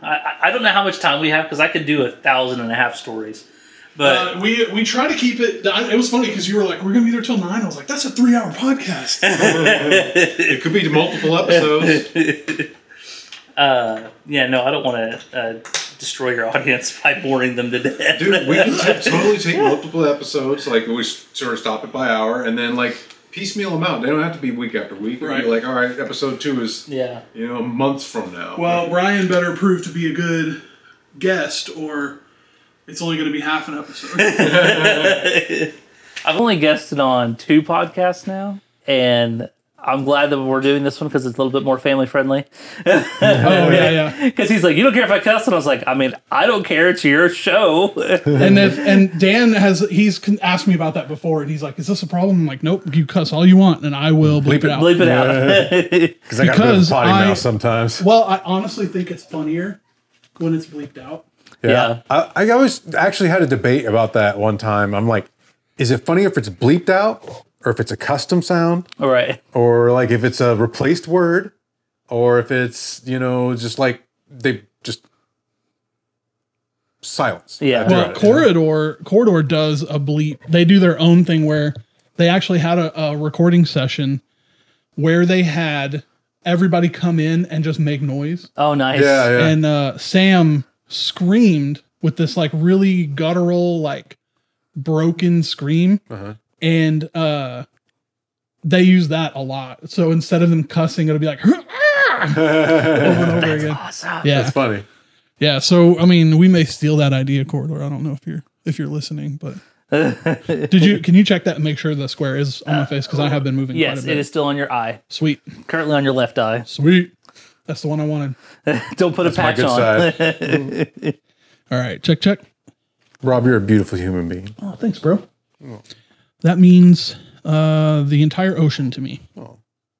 I don't know how much time we have because I could do 1,500 stories. But we try to keep it. It was funny because you were like, "We're gonna be there till 9." I was like, "That's a 3-hour podcast." It could be multiple episodes. Yeah, no, I don't want to destroy your audience by boring them to death. Dude, we can totally take multiple episodes. Like we sort of stop it by hour, and then like piecemeal them out. They don't have to be week after week. Right. Be like, all right, episode 2 is months from now. Well, Brian better prove to be a good guest, or it's only going to be half an episode. I've only guested on 2 podcasts now, and I'm glad that we're doing this one because it's a little bit more family friendly. Oh, yeah. Because he's like, you don't care if I cuss? And I was like, I mean, I don't care. It's your show. and Dan he's asked me about that before, and he's like, is this a problem? I'm like, nope, you cuss all you want, and I will bleep it out. Bleep it out. Because I got a bit of potty mouth sometimes. Well, I honestly think it's funnier when it's bleeped out. Yeah. I always actually had a debate about that one time. I'm like, is it funnier if it's bleeped out? Or if it's a custom sound, All right. Or like if it's a replaced word, or if it's, just like they just silence. Yeah. Well, Corridor does a bleep. They do their own thing where they actually had a recording session where they had everybody come in and just make noise. Oh, nice. Yeah. And Sam screamed with this like really guttural, like broken scream. Uh-huh. And they use that a lot. So instead of them cussing, it'll be like over and over again. Awesome. Yeah, That's funny. Yeah. So I mean, we may steal that idea, Corridor. I don't know if you're listening, but can you check that and make sure the square is on my face because I have been moving. Yes, quite a bit. it is still on your eye. Sweet. Currently on your left eye. Sweet. That's the one I wanted. Don't put a patch on. Side. All right. Check. Rob, you're a beautiful human being. Oh, thanks, bro. Oh. That means the entire ocean to me. Oh.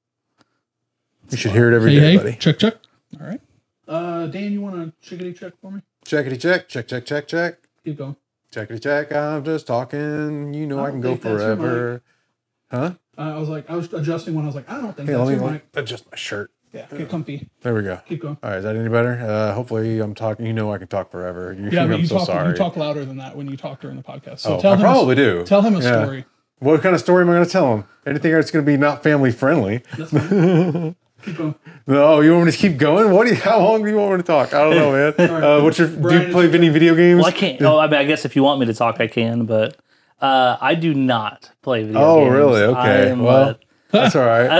You should hear it every day, buddy. Check. All right. Dan, you want to chickadee check for me? Checkity check. Check. Keep going. Checkity check. I'm just talking. I can go forever. Huh? I was adjusting when I was like, I don't think hey, that's let your me mic. adjust my shirt. Yeah, get comfy. There we go. Keep going. All right, is that any better? Hopefully I'm talking. I can talk forever. Yeah, but I'm so sorry. You talk louder than that when you talk during the podcast. So I probably do. Tell him a story. What kind of story am I going to tell him? Anything that's going to be not family friendly. That's fine. Keep going. No, you want me to keep going? How long do you want me to talk? I don't know, man. Right. Do you play any video games? Well, I can't. I guess if you want me to talk, I can, but I do not play video games. Oh, really? Okay. That's all right.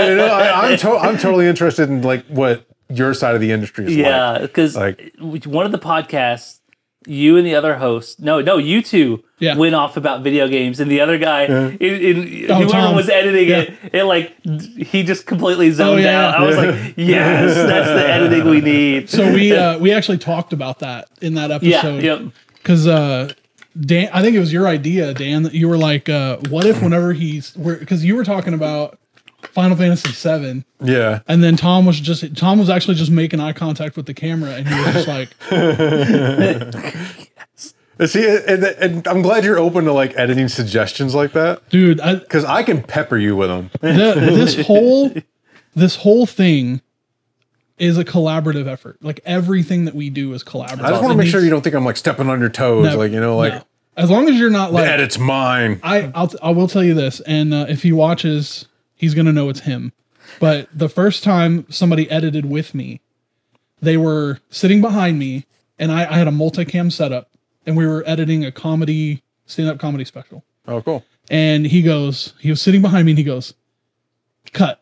I'm totally interested in like what your side of the industry is like. Yeah, because one of the podcasts, you and the other host, you two went off about video games, and the other guy, whoever Tom. was editing it he just completely zoned out. I was like, yes, that's the editing we need. So we actually talked about that in that episode. Yeah, because Dan, I think it was your idea, Dan, that you were like, what if whenever because you were talking about Final Fantasy VII. Yeah. And then Tom was actually just making eye contact with the camera, and he was just like, yes. See, and I'm glad you're open to like editing suggestions like that, dude. Because I can pepper you with them. This whole thing is a collaborative effort. Like everything that we do is collaborative. I just want to make sure you don't think I'm like stepping on your toes, no. As long as you're not like the edit's mine. I will tell you this, and if he watches, he's gonna know it's him. But the first time somebody edited with me, they were sitting behind me, and I had a multicam setup, and we were editing a stand-up comedy special. Oh, cool. And he was sitting behind me, and he goes, cut.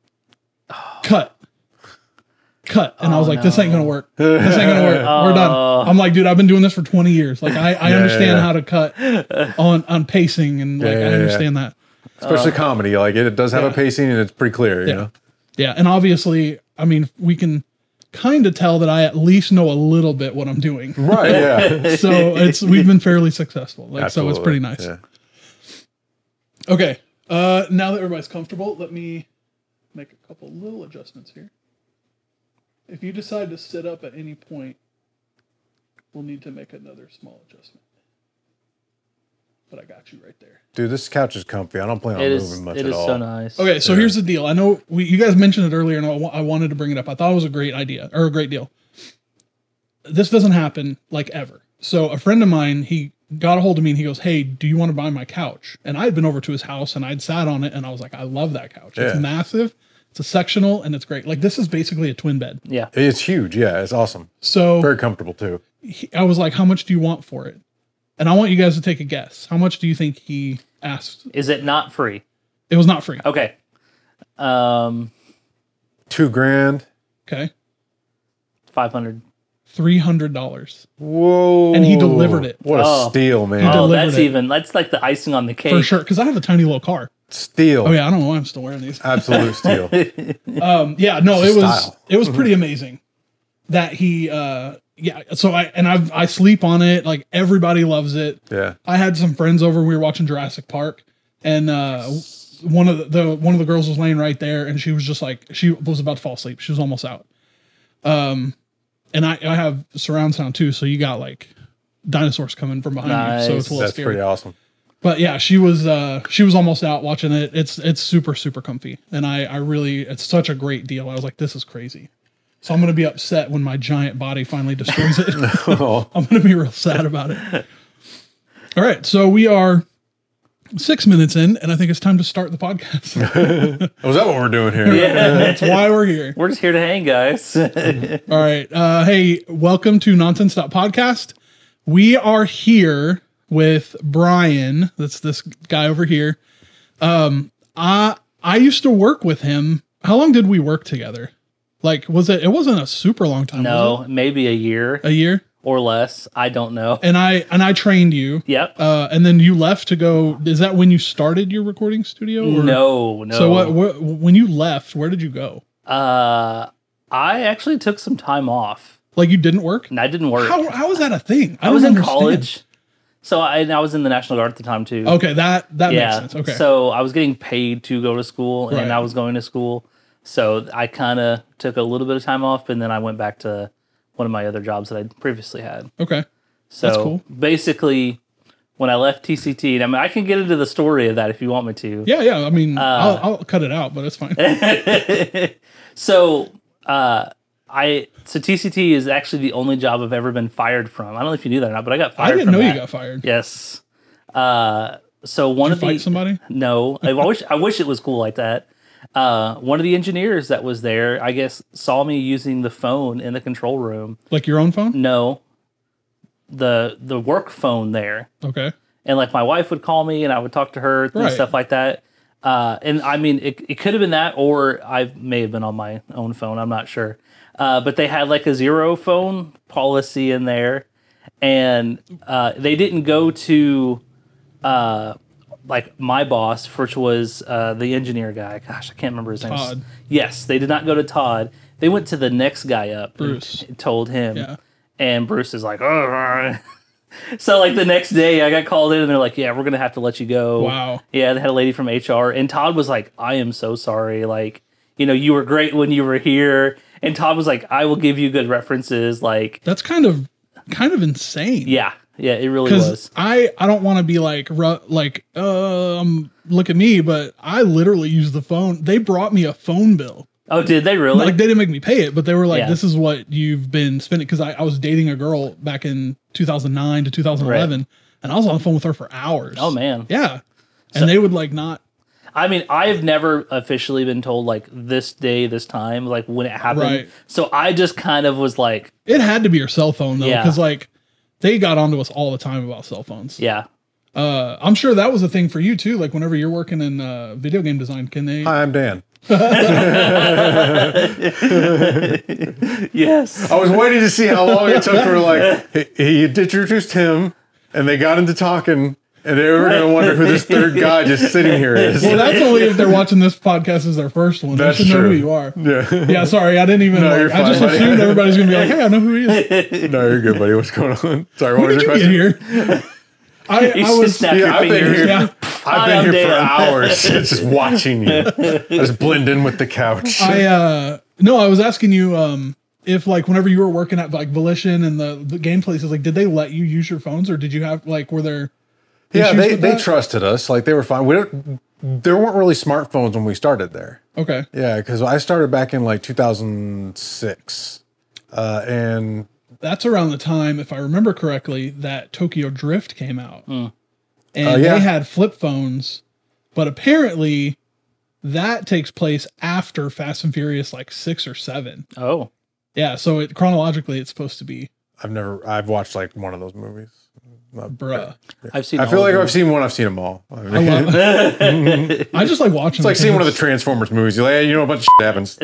And I was like, this ain't gonna work. We're done. I'm like, dude, I've been doing this for 20 years. Like I understand how to cut on pacing, and I understand that. Especially comedy. Like it does have a pacing, and it's pretty clear, you know? Yeah. And obviously, I mean, we can kind of tell that I at least know a little bit what I'm doing. Right. Yeah. So we've been fairly successful. So it's pretty nice. Yeah. Okay. Now that everybody's comfortable, let me make a couple little adjustments here. If you decide to sit up at any point, we'll need to make another small adjustment. But I got you right there. Dude, this couch is comfy. I don't plan on moving much at all. It is so nice. Okay, so here's the deal. I know you guys mentioned it earlier, and I wanted to bring it up. I thought it was a great idea, or a great deal. this doesn't happen like ever. So a friend of mine, he got a hold of me and he goes, "Hey, do you want to buy my couch?" And I had been over to his house and I'd sat on it and I was like, "I love that couch. It's massive. It's a sectional and it's great. Like this is basically a twin bed." Yeah. It's huge. Yeah, it's awesome. So very comfortable too. I was like, "How much do you want for it?" And I want you guys to take a guess. How much do you think he asked? Is it not free? It was not free. Okay. $2,000. Okay. 500. $300. Whoa. And he delivered it. What a steal, man. Oh, that's like the icing on the cake. For sure. Because I have a tiny little car. Steal. Oh yeah, I don't know why I'm still wearing these. Absolute steal. Yeah, no, it was pretty amazing that he so I sleep on it. Like everybody loves it. Yeah. I had some friends over, we were watching Jurassic Park, and one of the girls was laying right there and she was just like, she was about to fall asleep. She was almost out. And I have surround sound too, so you got like dinosaurs coming from behind you, so it's a little scary. Pretty awesome. But yeah, she was almost out watching it. It's super, super comfy. And I really, it's such a great deal. I was like, this is crazy. So I'm going to be upset when my giant body finally destroys it. I'm going to be real sad about it. All right. So we are 6 minutes in, and I think it's time to start the podcast. Was that what we're doing here? Yeah. That's why we're here. We're just here to hang, guys. All right. Hey, welcome to Nonsense.podcast. We are here with Brian. That's this guy over here. I used to work with him. How long did we work together? Like, it wasn't a super long time. No, maybe a year. A year? Or less. I don't know. And I trained you. Yep. And then you left to go. Is that when you started your recording studio? Or? No. So when you left, where did you go? I actually took some time off. Like you didn't work? And I didn't work. How is that a thing? I was in college. So I was in the National Guard at the time too. Okay, that makes sense. Okay. So I was getting paid to go to school and I was going to school. So I kind of took a little bit of time off and then I went back to one of my other jobs that I'd previously had. Okay. So that's cool. Basically, when I left TCT, and I mean, I can get into the story of that if you want me to. Yeah. I mean, I'll cut it out, but it's fine. So TCT is actually the only job I've ever been fired from. I don't know if you knew that or not, but I got fired. I didn't know you got fired. Yes. So Did you fight somebody? No, I wish it was cool like that. One of the engineers that was there, I guess, saw me using the phone in the control room. Like your own phone? No, the work phone there. Okay. And like my wife would call me, and I would talk to her and stuff like that. And I mean, it could have been that, or I may have been on my own phone. I'm not sure. But they had like a zero phone policy in there, and they didn't go to like my boss, which was the engineer guy. Gosh, I can't remember his name. Todd. Yes, they did not go to Todd. They went to the next guy up. Bruce. And told him. Yeah. And Bruce is like, oh. So like the next day I got called in and they're like, yeah, we're going to have to let you go. Wow. Yeah, they had a lady from HR. And Todd was like, I am so sorry. Like, you were great when you were here. And Todd was like, I will give you good references. Like, that's kind of insane. Yeah. Yeah, it really was. I don't want to be like look at me, but I literally used the phone. They brought me a phone bill. Oh, did they really? Like they didn't make me pay it, but they were like, this is what you've been spending. Because I was dating a girl back in 2009 to 2011, and I was on the phone with her for hours. Oh, man. Yeah. And they would like not. I mean, I've never officially been told like this day, this time, like when it happened. Right. So I just kind of was like. It had to be your cell phone though, because like they got onto us all the time about cell phones. Yeah. I'm sure that was a thing for you too. Like whenever you're working in video game design, can they? Hi, I'm Dan. Yes. I was waiting to see how long it took for like he introduced him and they got into talking and they were going to wonder who this third guy just sitting here is. Well, that's only if they're watching this podcast as their first one. That's they should know true. who you are. Yeah. Yeah, sorry. I didn't even No, I just assumed everybody's going to be like, hey, I know who he is. No, you're good, buddy. What's going on? Sorry, what When was did your you question? get here? I was snap your I've been fingers. here. Yeah. I've been I'm here for Dan. hours just watching you. I just blend in with the couch. I was asking you if like whenever you were working at like Volition and the game places, like did they let you use your phones or did you have like were there Yeah, issues with they that? trusted us. Like they were fine. There weren't really smartphones when we started there. Okay. Yeah, because I started back in like 2006, and that's around the time, if I remember correctly, that Tokyo Drift came out. And yeah. they had flip phones, but apparently that takes place after Fast and Furious like 6 or 7. Oh. Yeah, so chronologically it's supposed to be. I've watched like one of those movies. Bruh. I've seen I feel like I've seen one, I've seen them all. I mean, I just like watching. it's like seeing one of the Transformers movies. You're like, hey, you know, a bunch of shit happens.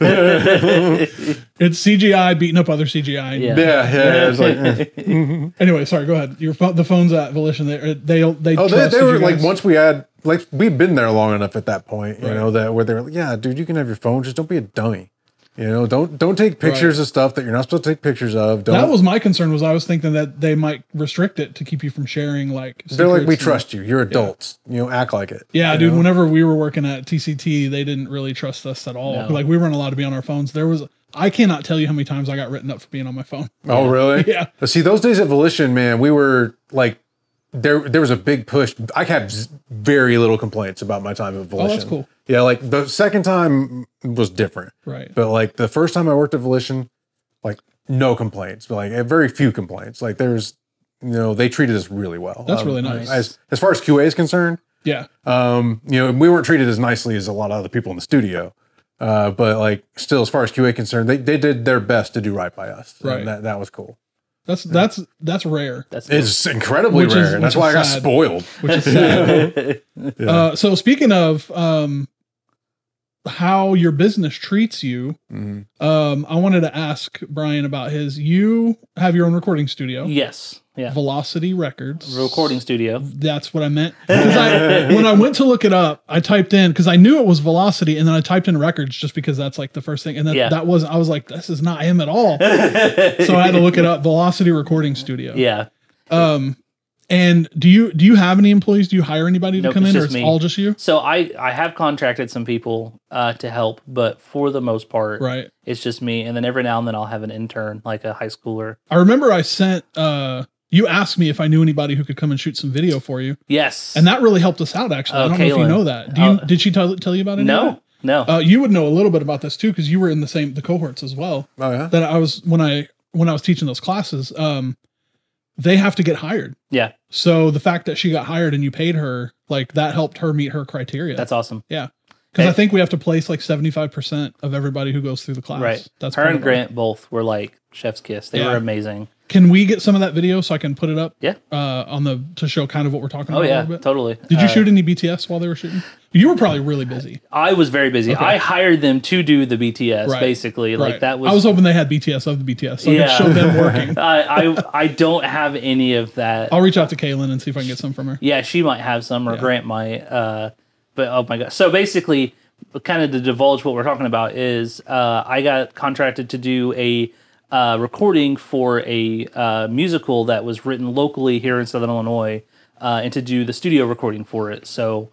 It's CGI beating up other CGI. Yeah. It's like, Anyway, sorry, go ahead. The phones at Volition, they they were like, once we had, like, we'd been there long enough at that point, you know, that where they were like, yeah, dude, you can have your phone, just don't be a dummy. You know, don't take pictures of stuff that you're not supposed to take pictures of. That was my concern. Was I was thinking that they might restrict it to keep you from sharing like. They're like, we trust you. You're adults. You know, act like it. Yeah, dude. Know? Whenever we were working at TCT, they didn't really trust us at all. No. Like we weren't allowed to be on our phones. I cannot tell you how many times I got written up for being on my phone. Oh, really? Yeah. But see, those days at Volition, man, we were like, there was a big push. I had very little complaints about my time at Volition. Oh, that's cool. Yeah, like the second time was different. Right. But like the first time I worked at Volition, like no complaints, but like very few complaints. Like there's, you know, they treated us really well. That's really nice. As far as QA is concerned. Yeah. You know, we weren't treated as nicely as a lot of other people in the studio. But like still, as far as QA concerned, they did their best to do right by us. Right. And that was cool. That's rare. It's incredibly rare. And that's why I got spoiled. Which is sad. Yeah. So speaking of how your business treats you, I wanted to ask Brian about you have your own recording studio. Yes. Yeah. Velocity Records. Recording studio. That's what I meant. When I went to look it up, I typed in, because I knew it was Velocity, and then I typed in records just because that's like the first thing. And I was like, this is not him at all. So I had to look it up. Velocity Recording Studio. Yeah. And do you have any employees? Do you hire anybody to come in, or it's all just you? So I have contracted some people to help, but for the most part, right, it's just me. And then every now and then I'll have an intern, like a high schooler. I remember I sent you asked me if I knew anybody who could come and shoot some video for you. Yes, and that really helped us out. Actually, I don't know if you know that. Did she tell you about it? No. You would know a little bit about this too, because you were in the cohorts as well. Oh yeah. That I was when I was teaching those classes. They have to get hired. Yeah. So the fact that she got hired and you paid her, like that helped her meet her criteria. That's awesome. Yeah. Because I think we have to place like 75% of everybody who goes through the class. Right. That's her and Grant both were like chef's kiss. They were amazing. Can we get some of that video so I can put it up? Yeah. To show kind of what we're talking about. Oh yeah, a little bit? Totally. Did you shoot any BTS while they were shooting? You were probably really busy. I was very busy. Okay. I hired them to do the BTS basically. Like that was. I was hoping they had BTS of the BTS so I could show them working. I don't have any of that. I'll reach out to Kaylin and see if I can get some from her. Yeah, she might have some, or Grant might. But oh my god! So basically, kind of to divulge what we're talking about is I got contracted to do a recording for a musical that was written locally here in Southern Illinois, and to do the studio recording for it. So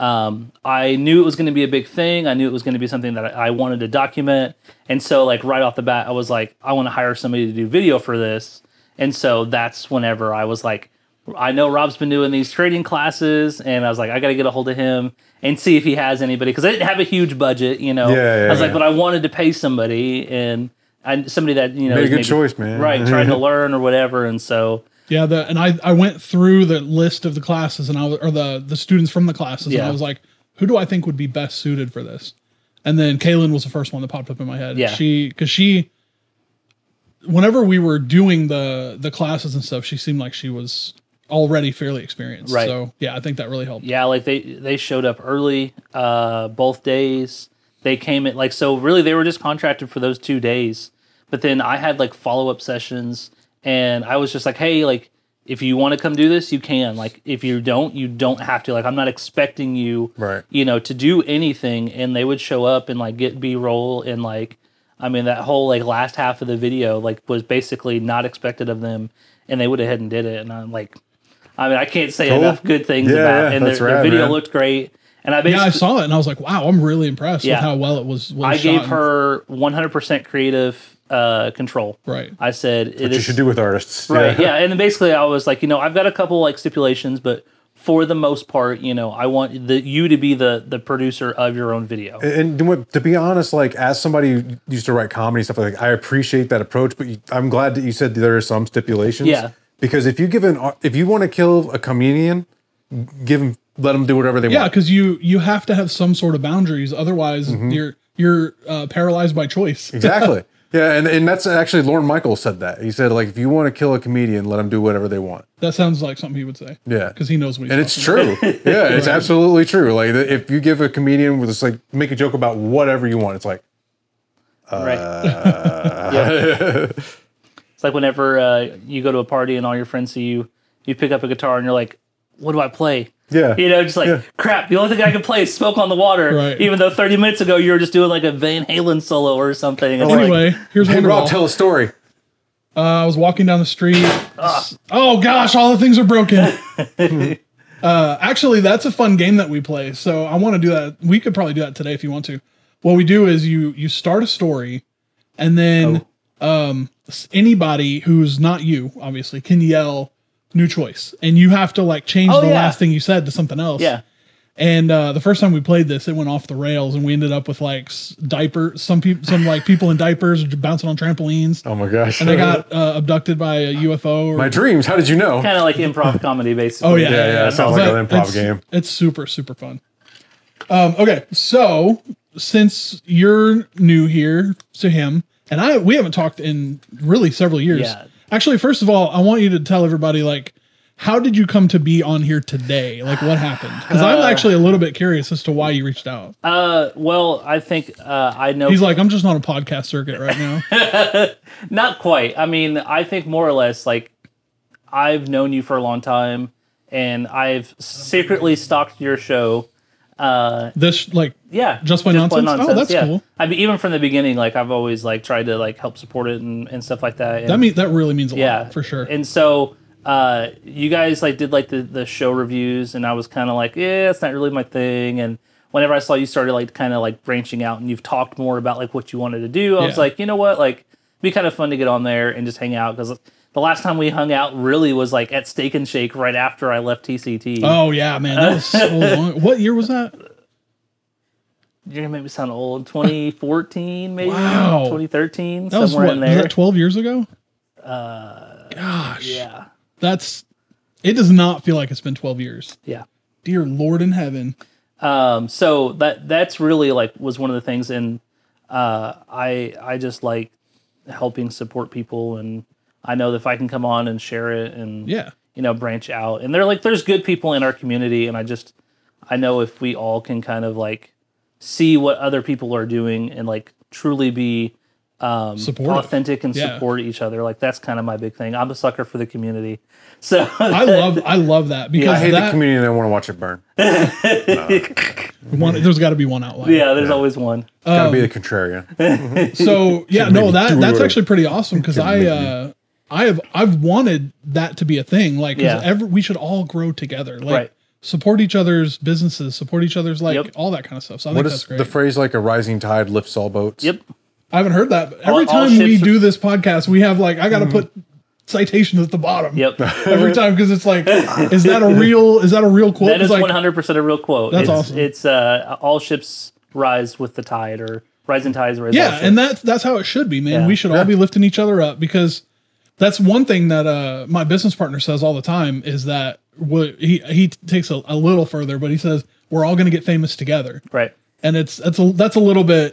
I knew it was going to be a big thing. I knew it was going to be something that I wanted to document. And so like right off the bat, I was like, I want to hire somebody to do video for this. And so that's whenever I was like, I know Rob's been doing these trading classes, and I was like, I got to get a hold of him and see if he has anybody, because I didn't have a huge budget, you know. I was like, but I wanted to pay somebody, and somebody that, you know, made a good choice, man. Right, trying to learn or whatever, and so. Yeah, I went through the list of the classes, and the students from the classes, and I was like, who do I think would be best suited for this? And then Kaylin was the first one that popped up in my head. Yeah, whenever we were doing the classes and stuff, she seemed like she was already fairly experienced. Right. So yeah, I think that really helped. Yeah, like they showed up early, both days. They came at like, so really they were just contracted for those 2 days. But then I had like follow-up sessions, and I was just like, hey, like if you want to come do this, you can. Like if you don't have to. Like I'm not expecting you, you know, to do anything. And they would show up and like get B-roll, and like, I mean, that whole like last half of the video like was basically not expected of them, and they would have had and did it. And I'm like, I mean, I can't say enough good things about it. And their video looked great. And I saw it and I was like, wow, I'm really impressed with how well it was I gave her 100% creative control. Right. I said, what you should do with artists. Right. Yeah. And then basically I was like, you know, I've got a couple like stipulations, but for the most part, you know, I want you to be the producer of your own video. And to be honest, like as somebody who used to write comedy stuff, like I appreciate that approach, but I'm glad that you said there are some stipulations. Yeah. Because if you want to kill a comedian, let them do whatever they want. Yeah, because you have to have some sort of boundaries, otherwise you're paralyzed by choice. Exactly. Yeah, and that's actually Lorne Michaels said that. He said, like, if you want to kill a comedian, let them do whatever they want. That sounds like something he would say. Yeah. Because he knows what he's And it's true. Yeah, it's absolutely true. Like, if you give a comedian with this, like, make a joke about whatever you want, it's like, Right. It's like whenever you go to a party and all your friends see you pick up a guitar and you're like, what do I play? Yeah. You know, just like, crap, the only thing I can play is Smoke on the Water. Right. Even though 30 minutes ago you were just doing like a Van Halen solo or something. And Anyway, here's Hey, Wonderwall. Rob, tell a story. I was walking down the street. Oh gosh, all the things are broken. Actually, that's a fun game that we play. So I want to do that. We could probably do that today if you want to. What we do is you start a story, and then anybody who's not you, obviously, can yell new choice, and you have to like change the last thing you said to something else. Yeah. And the first time we played this, it went off the rails, and we ended up with like some people in diapers bouncing on trampolines. Oh my gosh. And they got abducted by a UFO. My dreams. How did you know? Kind of like improv comedy, basically. Oh yeah, Yeah, it sounds like an improv game. It's super fun. Okay, so since you're new here to him, and we haven't talked in really several years. Yeah. Actually, first of all, I want you to tell everybody, like, how did you come to be on here today? Like, what happened? Because I'm actually a little bit curious as to why you reached out. Well, I think I know. He's like, I'm just on a podcast circuit right now. Not quite. I mean, I think more or less, like, I've known you for a long time, and I've secretly stalked your show. Just Plain Nonsense? Oh, that's cool. I mean, even from the beginning, like, I've always like tried to like help support it and stuff like that. And, That really means a lot, for sure. And so you guys like did like the show reviews, and I was kind of like, yeah, it's not really my thing. And whenever I saw you started like kind of like branching out, and you've talked more about like what you wanted to do, I was like, you know what, like, it'd be kind of fun to get on there and just hang out, because the last time we hung out really was like at Steak and Shake right after I left TCT. Oh yeah, man, that was so long. What year was that? You're gonna make me sound old. 2014, maybe. Wow. 2013, That somewhere in there. Was that 12 years ago? Gosh. Yeah. It does not feel like it's been 12 years. Yeah. Dear Lord in heaven. So that's really like was one of the things, and I just like helping support people, and I know that if I can come on and share it and branch out, and there's good people in our community, and I know if we all can kind of like see what other people are doing and like truly be authentic and support each other, like that's kind of my big thing. I'm a sucker for the community, so I love that, because I hate the community and I want to watch it burn. There's got to be one outlier. Yeah, there's always one. Gotta be the contrarian. So that's actually pretty awesome, because I've wanted that to be a thing. Like, we should all grow together. Like, support each other's businesses, support each other's all that kind of stuff. So I think that's great. The phrase like a rising tide lifts all boats? Yep. I haven't heard that. But every time we do this podcast, we have like, I got to put citations at the bottom. Yep. Every time, because it's like, is that a real quote? That is like, 100% a real quote. That's awesome. It's all ships rise with the tide, or rising tides rise. Yeah, and that's how it should be, man. Yeah. We should all be lifting each other up, because that's one thing that my business partner says all the time, is that he takes a little further, but he says we're all going to get famous together. Right. And that's a little bit.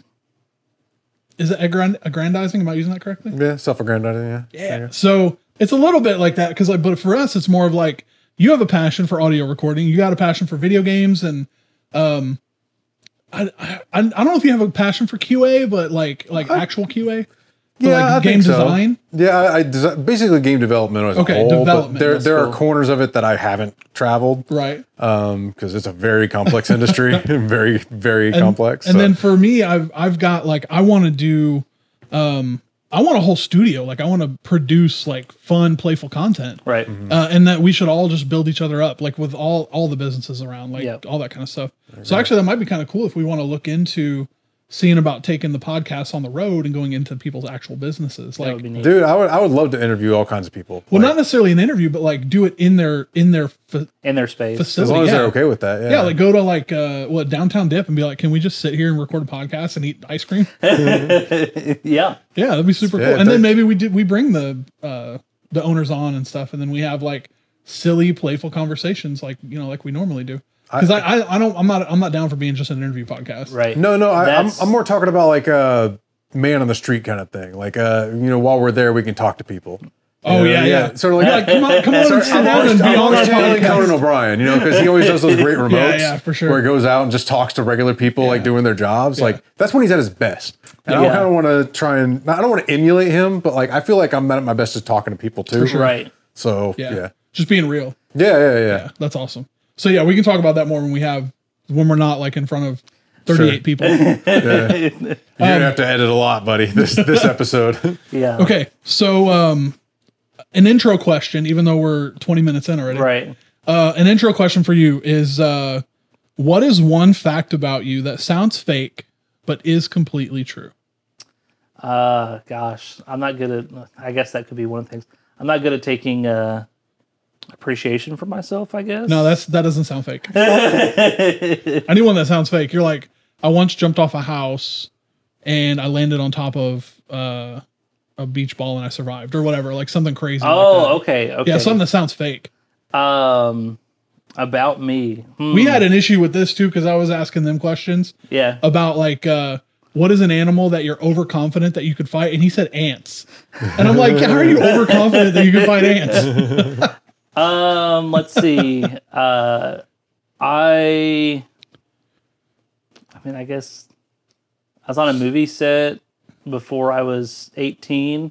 Is it aggrandizing? Am I using that correctly? Yeah, self-aggrandizing. Yeah. So it's a little bit like that, because but for us, it's more of like, you have a passion for audio recording, you got a passion for video games, and I don't know if you have a passion for QA, but like actual QA. Yeah, game design. So. Yeah, basically game development as a whole. Development. But there are corners of it that I haven't traveled, right? Because it's a very complex industry, very very complex. And then for me, I've got like, I want to do, I want a whole studio. Like, I want to produce like fun, playful content, right? Mm-hmm. And that we should all just build each other up, like with all the businesses around, like all that kind of stuff. So actually, that might be kind of cool if we want to look into seeing about taking the podcast on the road and going into people's actual businesses. Like, dude, I would love to interview all kinds of people. Well, not necessarily an interview, but like do it in their space, facility. As long as they're okay with that. Yeah, like go to like Downtown Dip and be like, can we just sit here and record a podcast and eat ice cream? Yeah, that'd be super cool. And then maybe we bring the owners on and stuff, and then we have like silly, playful conversations, like like we normally do. Because I'm not down for being just an interview podcast. Right. No, I'm more talking about like a man on the street kind of thing. Like while we're there, we can talk to people. Oh yeah. Sort of like come on, sit down and be on our podcast. Conan O'Brien, because he always does those great remotes. Yeah, for sure. Where he goes out and just talks to regular people, like doing their jobs. Like that's when he's at his best. And I kind of want to try and I don't want to emulate him, but like I feel like I'm at my best at talking to people too. For sure. Right. So yeah, just being real. Yeah. That's awesome. So yeah, we can talk about that more when we're not like in front of 38 people. You're gonna have to edit a lot, buddy. This episode. Yeah. Okay, so an intro question, even though we're 20 minutes in already. Right. An intro question for you is, what is one fact about you that sounds fake but is completely true? Gosh, I'm not good at. I guess that could be one of the things. I'm not good at taking appreciation for myself, I guess. No, that doesn't sound fake. Anyone that sounds fake, you're like, I once jumped off a house and I landed on top of a beach ball and I survived, or whatever, like something crazy. Okay. Yeah, something that sounds fake. About me. We had an issue with this too, because I was asking them questions. Yeah. About like, what is an animal that you're overconfident that you could fight? And he said ants. And I'm like, how are you overconfident that you can fight ants? Let's see. I guess I was on a movie set before I was 18.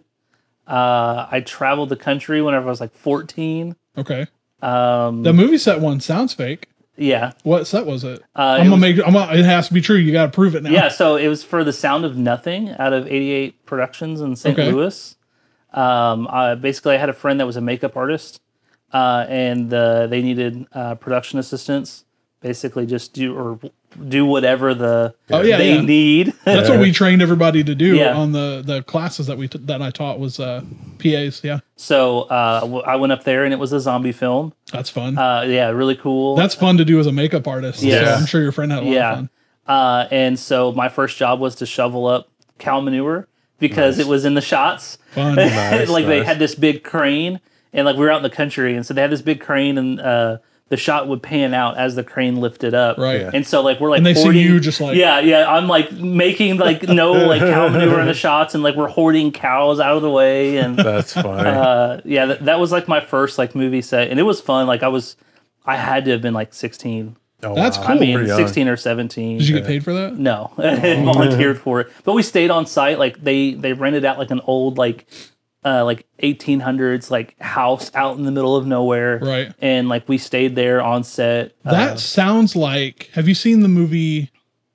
I traveled the country whenever I was like 14. Okay. The movie set one sounds fake. Yeah. What set was it? It has to be true. You got to prove it now. Yeah. So it was for The Sound of Nothing out of 88 Productions in St. Louis. Basically, I had a friend that was a makeup artist. And they needed production assistants. Basically, just do whatever they need. That's what we trained everybody to do on the classes that I taught was PAs. Yeah. So I went up there and it was a zombie film. That's fun. Really cool. That's fun to do as a makeup artist. Yeah, so I'm sure your friend had a lot of fun. And so my first job was to shovel up cow manure because it was in the shots. Fun. They had this big crane. And like we were out in the country, and so they had this big crane, and the shot would pan out as the crane lifted up. Right. Yeah. And so like we're like, and they see you just like I'm like making like no like cow manure in the shots, and like we're hoarding cows out of the way, and that's funny. That was like my first like movie set, and it was fun. Like I had to have been like 16. Oh, that's cool. I mean, 16 or 17. Did you get paid for that? No, I volunteered for it, but we stayed on site. Like they rented out like an old like 1800s like house out in the middle of nowhere, right? And like we stayed there on set. That sounds like. Have you seen the movie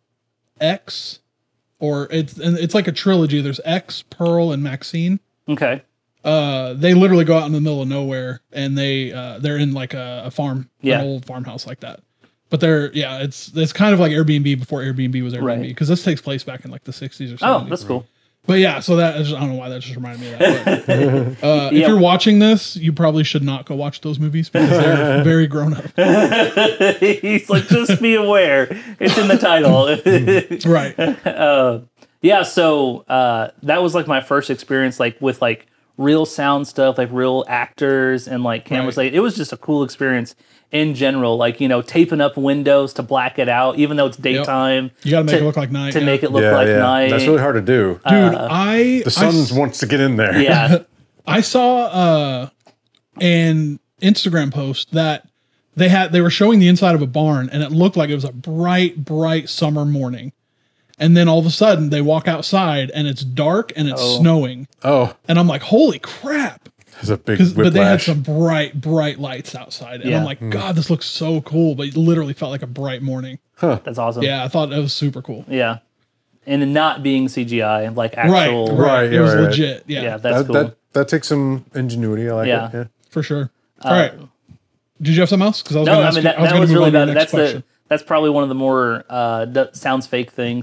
X? Or it's like a trilogy. There's X, Pearl, and Maxine. Okay. They literally go out in the middle of nowhere, and they're in like a farm, an old farmhouse like that. But it's kind of like Airbnb before Airbnb was Airbnb, because this takes place back in like the 60s or 70s. Oh, that's cool. But yeah, so I don't know why that just reminded me of that. But, if you're watching this, you probably should not go watch those movies because they're very grown up. He's like, just be aware. It's in the title. Right. So that was like my first experience like with like real sound stuff, like real actors and like cameras. Right. Like it was just a cool experience in general, like, taping up windows to black it out, even though it's daytime. Yep. You got to make it look like night. To make it look like night. That's really hard to do. Dude, the sun wants to get in there. Yeah. I saw an Instagram post that they were showing the inside of a barn, and it looked like it was a bright summer morning. And then all of a sudden they walk outside and it's dark and it's snowing. Oh. And I'm like, holy crap. It's a big whiplash. But they had some bright lights outside. And I'm like, God, this looks so cool. But it literally felt like a bright morning. Huh. That's awesome. Yeah, I thought that was super cool. Yeah. And not being CGI, like actual. Right. It was legit. Yeah. Yeah, that's cool. That takes some ingenuity. I like it. Yeah. For sure. All right. Did you have something else? That was really about it. That's probably one of the more sounds fake things.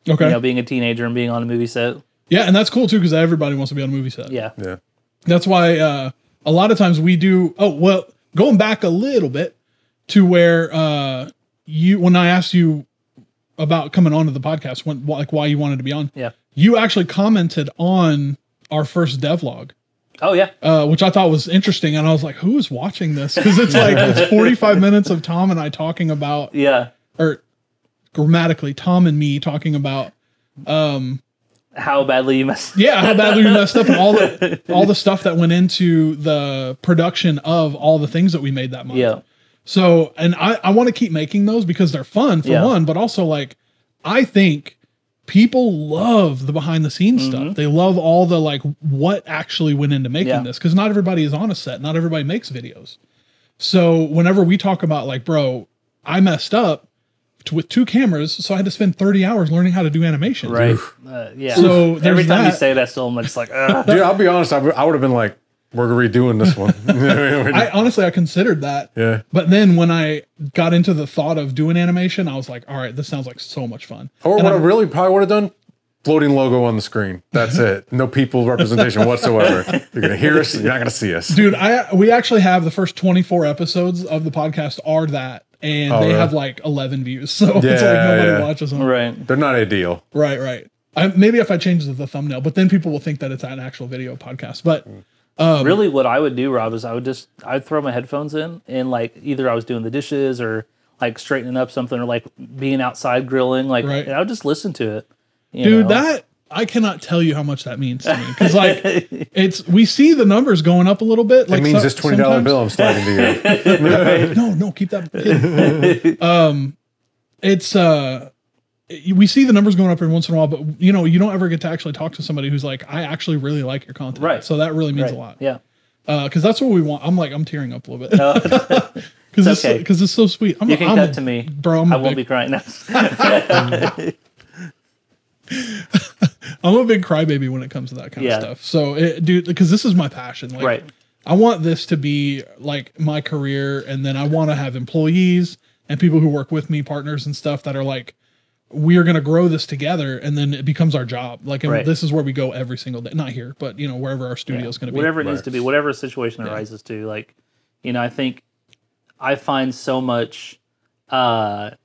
Okay. You know, being a teenager and being on a movie set. Yeah, and that's cool too because everybody wants to be on a movie set. Yeah. Yeah. That's why a lot of times we do. Oh well, going back a little bit to where when I asked you about coming onto the podcast, why you wanted to be on. Yeah. You actually commented on our first devlog. Oh yeah. Which I thought was interesting, and I was like, "Who is watching this?" Because it's 45 minutes of Tom and I talking about or grammatically Tom and me talking about how badly you messed. Yeah, how badly you messed up, and all the stuff that went into the production of all the things that we made that month. Yeah. So, and I want to keep making those because they're fun for one, but also like I think people love the behind the scenes stuff. They love all the like what actually went into making this because not everybody is on a set. Not everybody makes videos. So whenever we talk about like, bro, I messed up with 2 cameras, so I had to spend 30 hours learning how to do animation. Right. Yeah. So every time you say that, still I'm just like, ugh. Dude, I'll be honest. I would have been like, we're redoing this one. I honestly, I considered that. Yeah. But then when I got into the thought of doing animation, I was like, all right, this sounds like so much fun. Or what I really probably would have done, floating logo on the screen. That's it. No people representation whatsoever. You're going to hear us. You're not going to see us. Dude, we actually have the first 24 episodes of the podcast are that. And they have like 11 views. So it's like nobody watches them. Right. They're not ideal. Right. Maybe if I change the thumbnail, but then people will think that it's an actual video podcast. But really what I would do, Rob, is I'd throw my headphones in and like either I was doing the dishes or like straightening up something or like being outside grilling. Like and I would just listen to it. Dude, that I cannot tell you how much that means to me. Because like we see the numbers going up a little bit. Like it means this $20 bill I'm sliding to you. No, keep that. We see the numbers going up every once in a while, but you don't ever get to actually talk to somebody who's like, I actually really like your content. Right. So that really means a lot. Yeah. Because that's what we want. I'm tearing up a little bit. Because it's so sweet. You can cut to me, bro. I won't be crying now. I'm a big crybaby when it comes to that kind of stuff. So, dude, because this is my passion. Like, I want this to be like my career, and then I want to have employees and people who work with me, partners and stuff that are like, we are going to grow this together, and then it becomes our job. Like, and this is where we go every single day. Not here, but wherever our studio is going to be. Whatever it needs to be, whatever situation arises to. Like, I think I find so much. I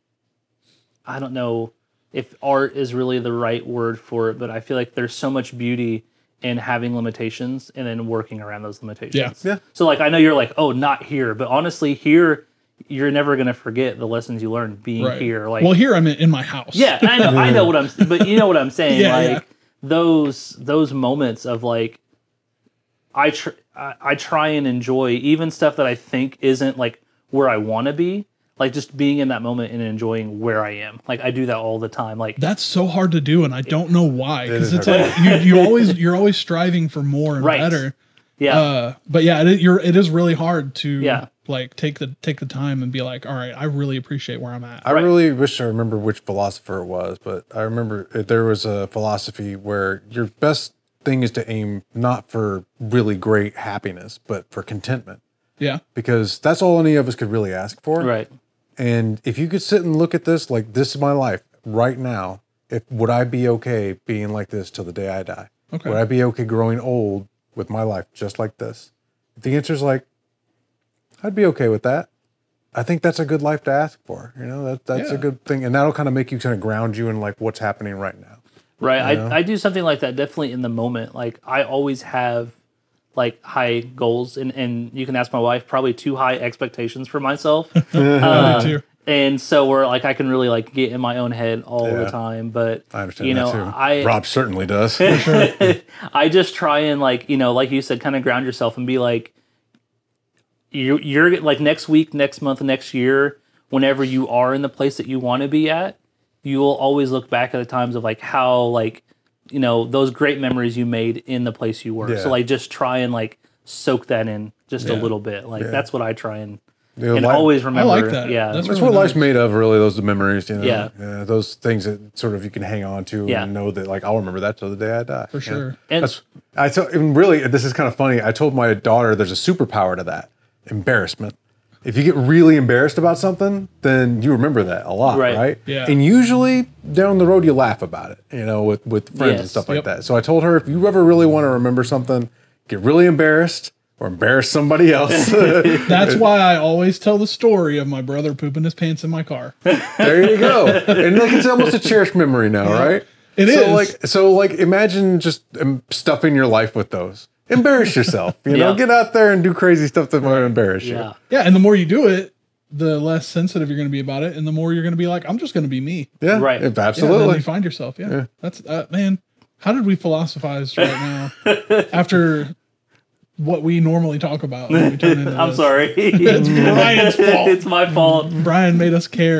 don't know if art is really the right word for it, but I feel like there's so much beauty in having limitations and then working around those limitations. Yeah. So like, I know you're like, oh, not here, but honestly here, you're never going to forget the lessons you learned being here. Like, well, here I'm in my house. Yeah. I know what but you know what I'm saying? Those moments of like, I try and enjoy even stuff that I think isn't like where I want to be. Like just being in that moment and enjoying where I am. Like I do that all the time. Like that's so hard to do, and I don't know why. Because it's like you're always striving for more and better. Yeah. But yeah, it is really hard to like take the time and be like, all right, I really appreciate where I'm at. I really wish I remember which philosopher it was, but I remember there was a philosophy where your best thing is to aim not for really great happiness, but for contentment. Yeah. Because that's all any of us could really ask for. Right. And if you could sit and look at this, like this is my life right now, would I be okay being like this till the day I die? Okay. Would I be okay growing old with my life just like this? If the answer is like, I'd be okay with that. I think that's a good life to ask for. That's a good thing. And that'll kind of make you kind of ground you in like what's happening right now. Right. I do something like that definitely in the moment. Like I always have like high goals and you can ask my wife, probably too high expectations for myself. And so we're like, I can really like get in my own head all the time, but I understand that too. Rob certainly does. I just try and like, like you said, kind of ground yourself and be like, you're like next week, next month, next year, whenever you are in the place that you want to be at, you will always look back at the times of like how like, those great memories you made in the place you were. Yeah. So like just try and like soak that in just a little bit. Like that's what I try and always remember. I like that. Yeah. That's really what life's made of, really, those memories, Yeah. Those things that sort of you can hang on to and know that like I'll remember that till the day I die. For sure. And really, this is kind of funny. I told my daughter there's a superpower to that. Embarrassment. if you get really embarrassed about something, then you remember that a lot, right? Yeah. And usually down the road, you laugh about it, you know, with friends and stuff like that. So I told her, if you ever really want to remember something, get really embarrassed or embarrass somebody else. That's why I always tell the story of my brother pooping his pants in my car. There you go. And like, it's almost a cherished memory now, right? It is. So imagine just stuffing your life with those. Embarrass yourself, you know, get out there and do crazy stuff that might embarrass you. Yeah, and the more you do it, the less sensitive you're going to be about it, and the more you're going to be like, I'm just going to be me. Yeah, right. Absolutely. Yeah, then you find yourself. Yeah. That's man. How did we philosophize right now after what we normally talk about? When we turn into I'm sorry. It's Brian's fault. It's my fault. Brian made us care.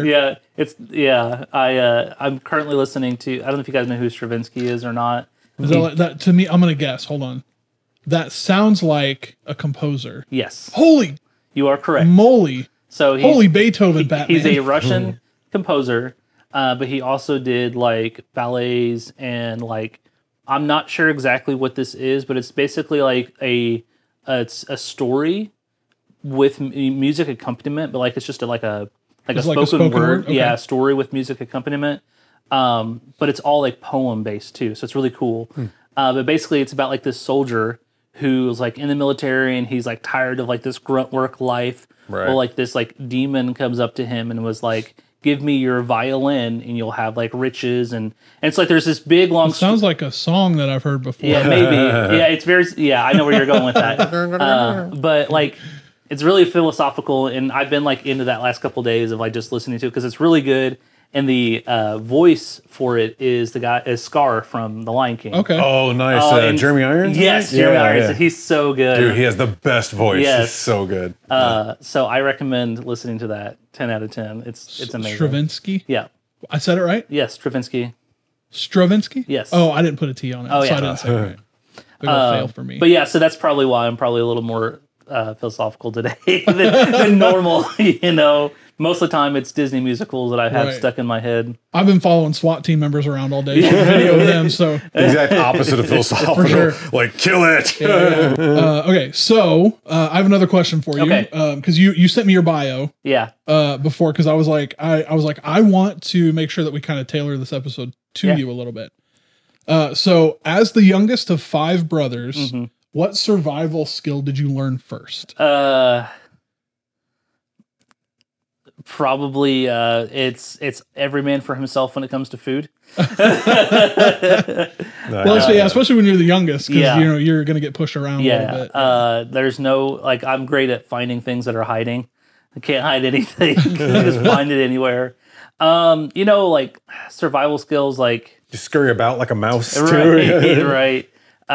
Yeah. I'm currently listening to. I don't know if you guys know who Stravinsky is or not. Is that, that to me? I'm going to guess. Hold on. That sounds like a composer. Yes. Holy, you are correct. Moly. So holy Beethoven, Batman. He's a Russian composer, but he also did like ballets and like, I'm not sure exactly what this is, but it's basically like it's a story with music accompaniment, but like it's just like a spoken word. Okay. Yeah, story with music accompaniment. But it's all like poem based too, so it's really cool. But basically, it's about like this soldier who's like in the military and he's like tired of like this grunt work life. Right. Well, like this like demon comes up to him and was like, "Give me your violin and you'll have like riches." And it's like there's this big long. It sounds like a song that I've heard before. Yeah, maybe. Yeah, it's very. Yeah, I know where you're going with that. But like, it's really philosophical, and I've been like into that last couple of days of like just listening to it because it's really good. And the voice for it is Scar from The Lion King. Okay. Oh, nice. Jeremy Irons? Yes, Jeremy Irons. Yeah. He's so good. Dude, he has the best voice. Yes. He's so good. So I recommend listening to that. 10 out of 10. It's amazing. Stravinsky? Yeah. I said it right? Yes, Stravinsky. Stravinsky? Yes. Oh, I didn't put a T on it, so I didn't say it right. Big fail for me. But yeah, so that's probably why I'm probably a little more philosophical today than normal, you know. Most of the time, it's Disney musicals that I have stuck in my head. I've been following SWAT team members around all day, video of them. So the exact opposite of philosophical. For sure. Like, kill it. Okay, so I have another question for you. Okay. Because you sent me your bio. Yeah. Before, because I was like, I want to make sure that we kind of tailor this episode to you a little bit. So as the youngest of 5 brothers, what survival skill did you learn first? Probably it's every man for himself when it comes to food. Well, so yeah, especially when you're the youngest, because you know you're gonna get pushed around a little bit. There's no like I'm great at finding things that are hiding. I can't hide anything. Just find it anywhere. You know, like survival skills, like just scurry about like a mouse. Right, right.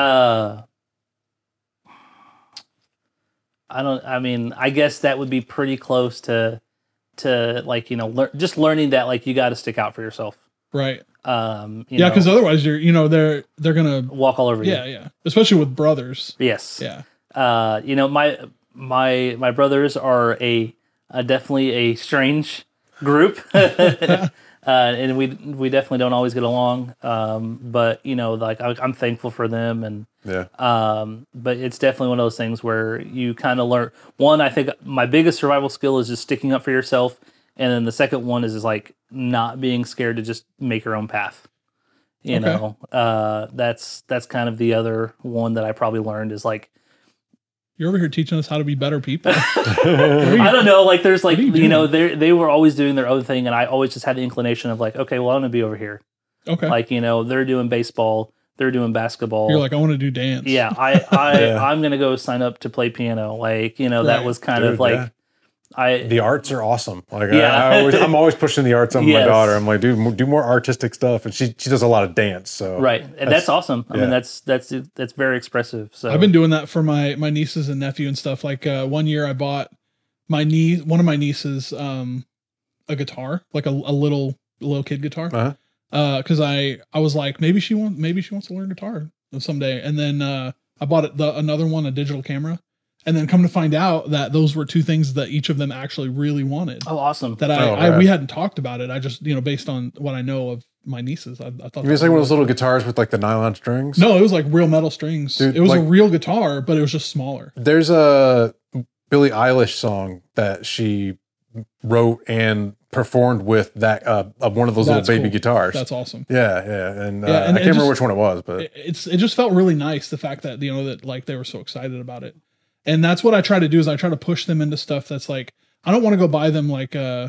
I guess that would be pretty close to like, you know, just learning that like you got to stick out for yourself. Right. Because otherwise they're gonna walk all over you. Yeah. Especially with brothers. Yes. Yeah. You know, my brothers are definitely a strange group. And we definitely don't always get along. But you know, like I'm thankful for them, and but it's definitely one of those things where you kind of learn. One, I think my biggest survival skill is just sticking up for yourself, and then the second one is like not being scared to just make your own path. You know, that's kind of the other one that I probably learned is like. You're over here teaching us how to be better people. I don't know. Like, there's like, you know, they were always doing their own thing. And I always just had the inclination of like, okay, well, I'm going to be over here. Okay. Like, you know, they're doing baseball. They're doing basketball. You're like, I want to do dance. Yeah. I'm going to go sign up to play piano. Like, you know, that was kind of like, the arts are awesome. Like I'm always pushing the arts on my daughter. I'm like, dude, do more artistic stuff, and she does a lot of dance. So and that's awesome. I mean, that's very expressive. So I've been doing that for my nieces and nephew and stuff. Like one year, I bought one of my nieces a guitar, like a little kid guitar, because I was like, maybe she wants to learn guitar someday, and then I bought another one, a digital camera. And then come to find out that those were 2 things that each of them actually really wanted. Oh, awesome! That we hadn't talked about it. I just, you know, based on what I know of my nieces, I thought it was like one of those little guitars with like the nylon strings. No, it was like real metal strings. Dude, it was like a real guitar, but it was just smaller. There's a Billie Eilish song that she wrote and performed with that one of those little baby guitars. That's awesome. Yeah, and I can't remember which one it was, but it just felt really nice, the fact that that like they were so excited about it. And that's what I try to do, is I try to push them into stuff that's like, I don't want to go buy them like a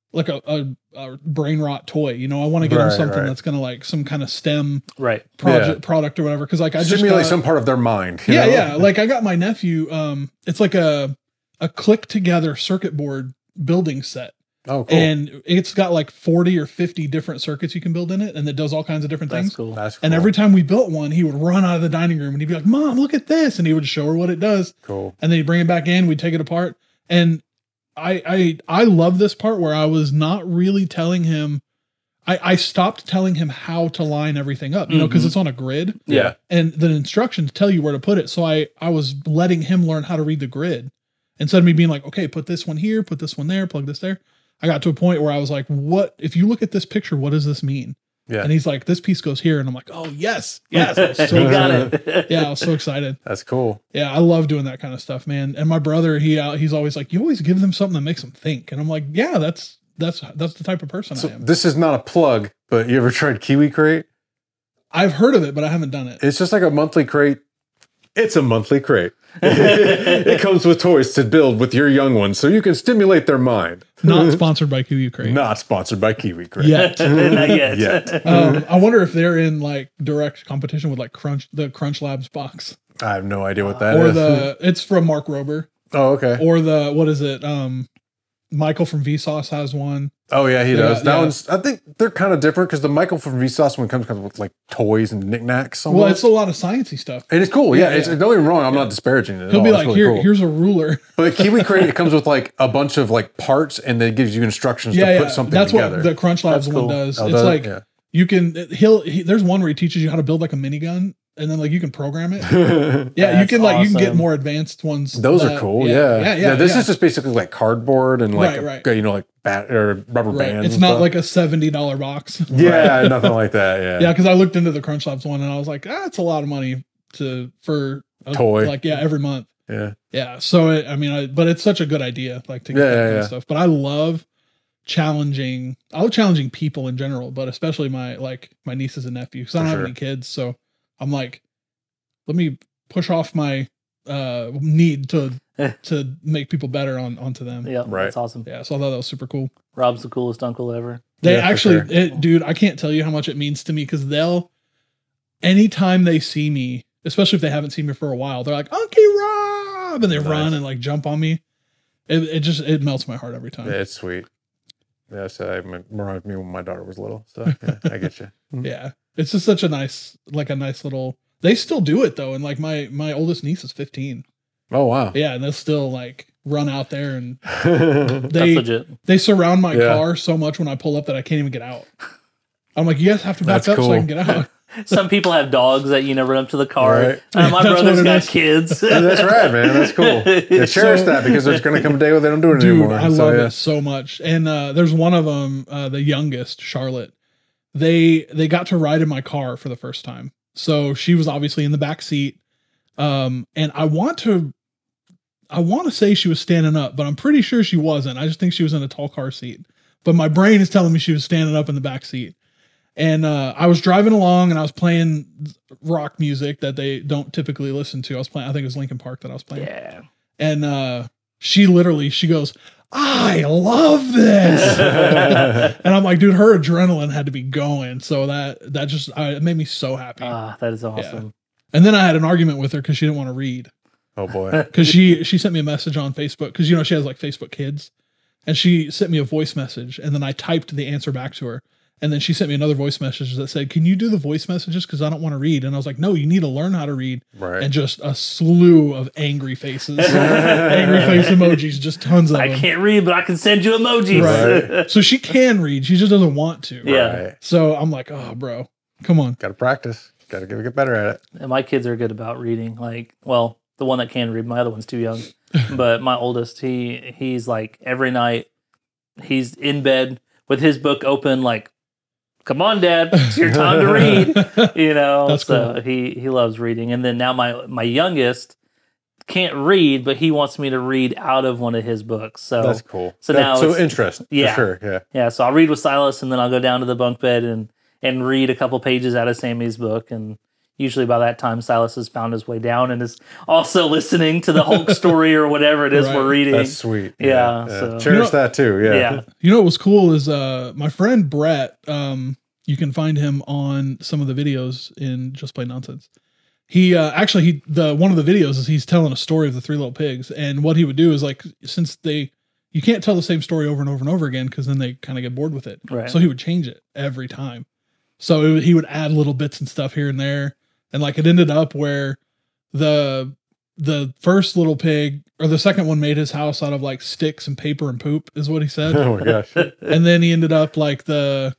brain rot toy. I want to get them something that's going to like some kind of STEM product or whatever. Cause like I stimulate some part of their mind. Yeah. Like I got my nephew, it's like a click together circuit board building set. Oh, cool. And it's got like 40 or 50 different circuits you can build in it, and it does all kinds of different things. Cool. That's cool. And every time we built one, he would run out of the dining room and he'd be like, "Mom, look at this." And he would show her what it does. Cool. And then he'd bring it back in, we'd take it apart. And I love this part where I was not really telling him, I stopped telling him how to line everything up, because it's on a grid. Yeah. And the instructions tell you where to put it. So I was letting him learn how to read the grid instead of me being like, okay, put this one here, put this one there, plug this there. I got to a point where I was like, what, if you look at this picture, what does this mean? Yeah. And he's like, this piece goes here. And I'm like, oh, yes. I was so you got it. Yeah, I was so excited. That's cool. Yeah, I love doing that kind of stuff, man. And my brother, he's always like, you always give them something that makes them think. And I'm like, yeah, that's the type of person I am. This is not a plug, but you ever tried Kiwi Crate? I've heard of it, but I haven't done it. It's just like a monthly crate. It's a monthly crate. It comes with toys to build with your young ones so you can stimulate their mind. Not sponsored by Kiwi Crate. Not sponsored by Kiwi Crate. Yet. Not yet. I wonder if they're in like direct competition with like the Crunch Labs box. I have no idea what that is. It's from Mark Rober. Oh, okay. Or what is it? Michael from Vsauce has one. Oh yeah, he does. That one's. I think they're kind of different because the Michael from Vsauce one comes with like toys and knickknacks. Well, it's a lot of sciencey stuff, and it's cool. Yeah, don't get me wrong. I'm not disparaging it. He'll be like, here's a ruler. But Kiwi Crate, it comes with like a bunch of like parts, and then it gives you instructions to put something together. That's what the Crunch Labs one does. It's like you can. There's one where he teaches you how to build like a minigun. And then like you can program it. Yeah, you can you can get more advanced ones. Those are cool. Yeah. This is just basically like cardboard and like like rubber bands. It's not like a $70 box. Yeah, nothing like that. Yeah. Yeah, because I looked into the Crunch Labs one and I was like, it's a lot of money for a toy. Like every month. Yeah. Yeah. So but it's such a good idea, like to get that kind of stuff. But I love challenging people in general, but especially my nieces and nephews. Because I don't have any kids, so I'm like, let me push off my need to make people better onto them. Yeah, right. That's awesome. Yeah, so I thought that was super cool. Rob's the coolest uncle ever. They dude, I can't tell you how much it means to me because anytime they see me, especially if they haven't seen me for a while, they're like, Uncle Rob, and they run and like jump on me. It melts my heart every time. Yeah, it's sweet. Yeah, so it reminds me when my daughter was little. So yeah, I get you. Yeah. It's just such a nice little, they still do it though. And like my oldest niece is 15. Oh, wow. Yeah. And they'll still like run out there and that's legit. They surround my car so much when I pull up that I can't even get out. I'm like, you guys have to back up so I can get out. Some people have dogs that run up to the car. Right. My brother's got kids. That's right, man. That's cool. Yeah, cherish that because there's going to come a day where they don't do it anymore. I love it so much. And there's one of them, the youngest, Charlotte. They got to ride in my car for the first time. So she was obviously in the back seat. And I want to say she was standing up, but I'm pretty sure she wasn't. I just think she was in a tall car seat. But my brain is telling me she was standing up in the back seat. And I was driving along and I was playing rock music that they don't typically listen to. I think it was Linkin Park that I was playing. Yeah. And she goes, I love this. And I'm like, dude, her adrenaline had to be going. So that just it made me so happy. That is awesome. Yeah. And then I had an argument with her because she didn't want to read. Oh boy. Because she sent me a message on Facebook because she has like Facebook Kids. And she sent me a voice message and then I typed the answer back to her. And then she sent me another voice message that said, can you do the voice messages? Because I don't want to read. And I was like, no, you need to learn how to read. Right. And just a slew of angry faces. Angry face emojis, just tons of them. I can't read, but I can send you emojis. Right. So she can read. She just doesn't want to. Yeah. Right. So I'm like, oh, bro, come on. Got to practice. Got to get better at it. And my kids are good about reading. Like, well, the one that can read, my other one's too young. But my oldest, he's like every night he's in bed with his book open, like, come on, Dad, it's your time to read. That's so cool. he loves reading. And then now my youngest, can't read, but he wants me to read out of one of his books. So that's cool. So that's now so interesting. Yeah, for sure. Yeah. So I'll read with Silas, and then I'll go down to the bunk bed and read a couple pages out of Sammy's book. And usually by that time, Silas has found his way down and is also listening to the Hulk story or whatever it is we're reading. That's sweet. Yeah. So. Cherish that too. Yeah. You know what was cool is my friend Brett. You can find him on some of the videos in Just Play Nonsense. He one of the videos is he's telling a story of the Three Little Pigs, and what he would do is like, since you can't tell the same story over and over and over again because then they kind of get bored with it. Right. So he would change it every time. So he would add little bits and stuff here and there, and like it ended up where the first little pig or the second one made his house out of like sticks and paper and poop is what he said. Oh my gosh. And then he ended up like the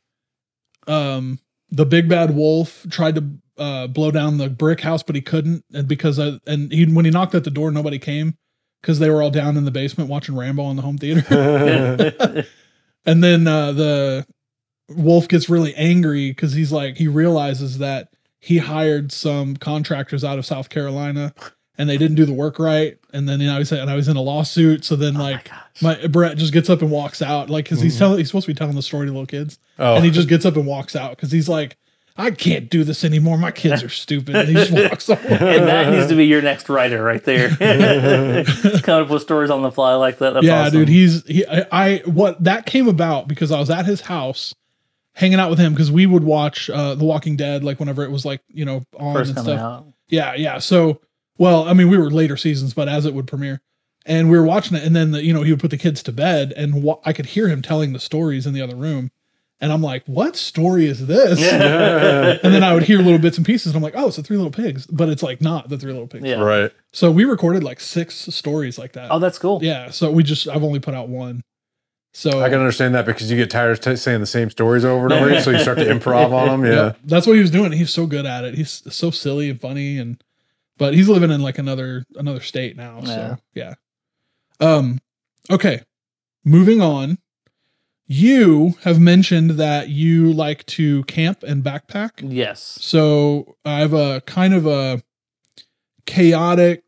big bad wolf tried to blow down the brick house, but he couldn't, and when he knocked at the door, nobody came because they were all down in the basement watching Rambo on the home theater. And then the wolf gets really angry because he realizes that he hired some contractors out of South Carolina and they didn't do the work right. And then he said, and I was in a lawsuit. So then Brett just gets up and walks out, like, cause he's supposed to be telling the story to little kids. Oh. And he just gets up and walks out because he's like, I can't do this anymore. My kids are stupid. And he just walks away. And that needs to be your next writer right there. Coming up with stories on the fly like that. That's awesome. Dude, that came about because I was at his house hanging out with him because we would watch The Walking Dead, like whenever it was like, on First and coming stuff. out. Yeah. So, well, I mean, we were later seasons, but as it would premiere. And we were watching it, and then he would put the kids to bed, and I could hear him telling the stories in the other room. And I'm like, what story is this? And then I would hear little bits and pieces. And I'm like, oh, it's the Three Little Pigs. But it's like not the Three Little Pigs. Yeah. Right. So we recorded like 6 stories like that. Oh, that's cool. Yeah. So I've only put out 1. So I can understand that because you get tired of saying the same stories over and over again. So you start to improv on them. Yeah. That's what he was doing. He's so good at it. He's so silly and funny. But he's living in like another state now. So yeah. Okay. Moving on. You have mentioned that you like to camp and backpack. Yes. So I have a kind of a chaotic,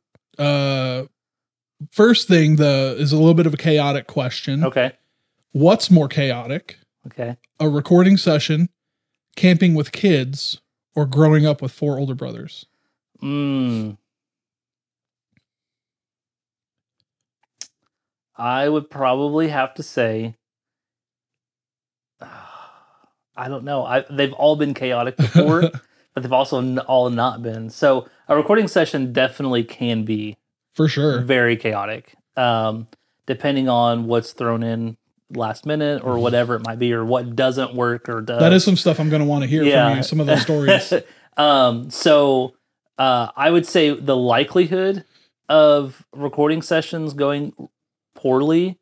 first thing is a little bit of a chaotic question. Okay. What's more chaotic? Okay. A recording session, camping with kids, or growing up with 4 older brothers? I would probably have to say, I don't know. They've all been chaotic before, but they've also all not been. So a recording session definitely can be for sure very chaotic, depending on what's thrown in last minute or whatever it might be, or what doesn't work or does. That is some stuff I'm going to want to hear from you. Some of those stories. So I would say the likelihood of recording sessions going poorly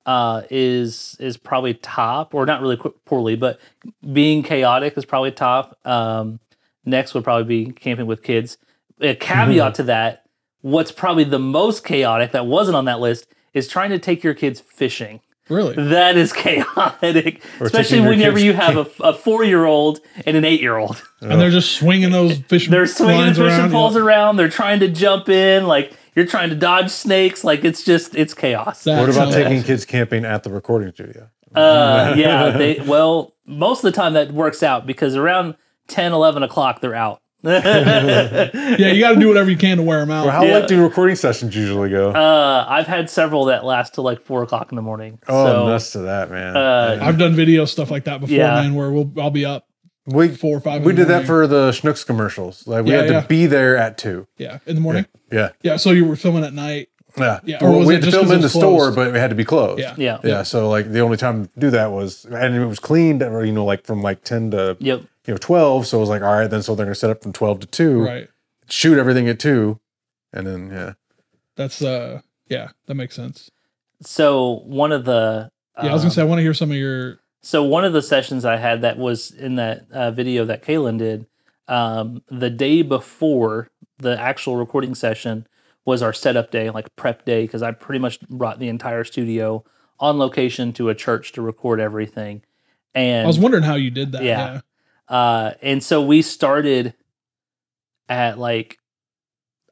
is probably top, or not really poorly, but being chaotic is probably top. Next would probably be camping with kids. A caveat to that, what's probably the most chaotic that wasn't on that list is trying to take your kids fishing. Really? That is chaotic, especially whenever you have a 4-year-old and an 8-year-old. And they're just swinging those fishing They're swinging the fishing poles yeah. around. They're trying to jump in. Like, you're trying to dodge snakes. Like, it's chaos. What about taking kids camping at the recording studio? Yeah. Most of the time that works out because around 10, 11 o'clock, they're out. Yeah, you got to do whatever you can to wear them out. Well, how late do recording sessions usually go? I've had several that last till like 4 o'clock in the morning. Oh, nuts to that, man. I've done video stuff like that before, man, where I'll be up 4 or 5. We did that for the Schnucks commercials. Like we had to be there at 2. Yeah, in the morning. Yeah. So you were filming at night. Yeah. Or we had to film in the store, but it had to be closed. Yeah. So like the only time to do that was, and it was cleaned, or like from like 10 to 12. So it was like, all right, then so they're gonna set up from 12 to 2. Right. Shoot everything at 2, and then That's that makes sense. So one of the I was gonna say I want to hear some of your. So one of the sessions I had that was in that video that Kaylin did, the day before the actual recording session was our setup day, like prep day, because I pretty much brought the entire studio on location to a church to record everything. And I was wondering how you did that. Yeah. And so we started at like,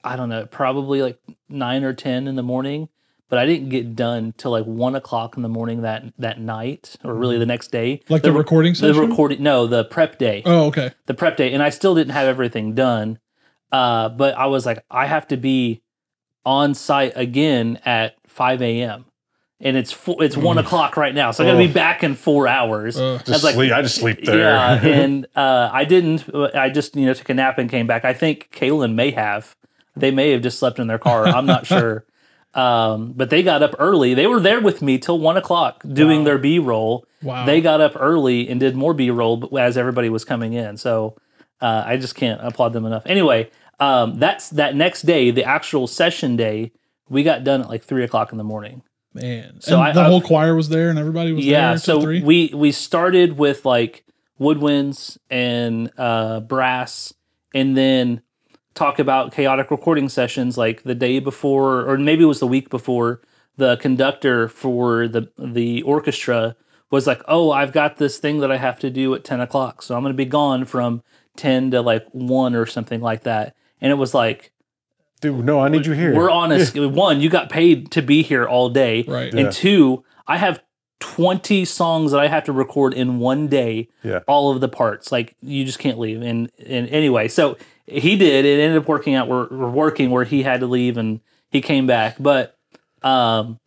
I don't know, probably like 9 or 10 in the morning. But I didn't get done till like 1 o'clock in the morning that night, or really the next day. Like the recording session? The prep day. Oh, okay. The prep day. And I still didn't have everything done. But I was like, I have to be on site again at 5 a.m. And it's 1 o'clock right now. So I got to be back in 4 hours. I just sleep there. Yeah. And I just, took a nap and came back. I think Kaylin they may have just slept in their car. I'm not sure. But they got up early. They were there with me till 1 o'clock doing their B-roll. Wow. They got up early and did more B-roll as everybody was coming in. So I just can't applaud them enough. Anyway, that's that next day, the actual session day, we got done at like 3 o'clock in the morning. Man. So the whole choir was there and everybody was there? Yeah, so 3? we started with like woodwinds and brass, and then talk about chaotic recording sessions like the day before, or maybe it was the week before. The conductor for the orchestra was like, oh, I've got this thing that I have to do at 10 o'clock, so I'm going to be gone from 10 to like 1 or something like that. And it was like, dude, no, I need you here. We're honest. One, you got paid to be here all day. Right. And two, I have 20 songs that I have to record in one day. Yeah. All of the parts. Like, you just can't leave. And anyway, so he did. It ended up working out. We're working where he had to leave and he came back. But, so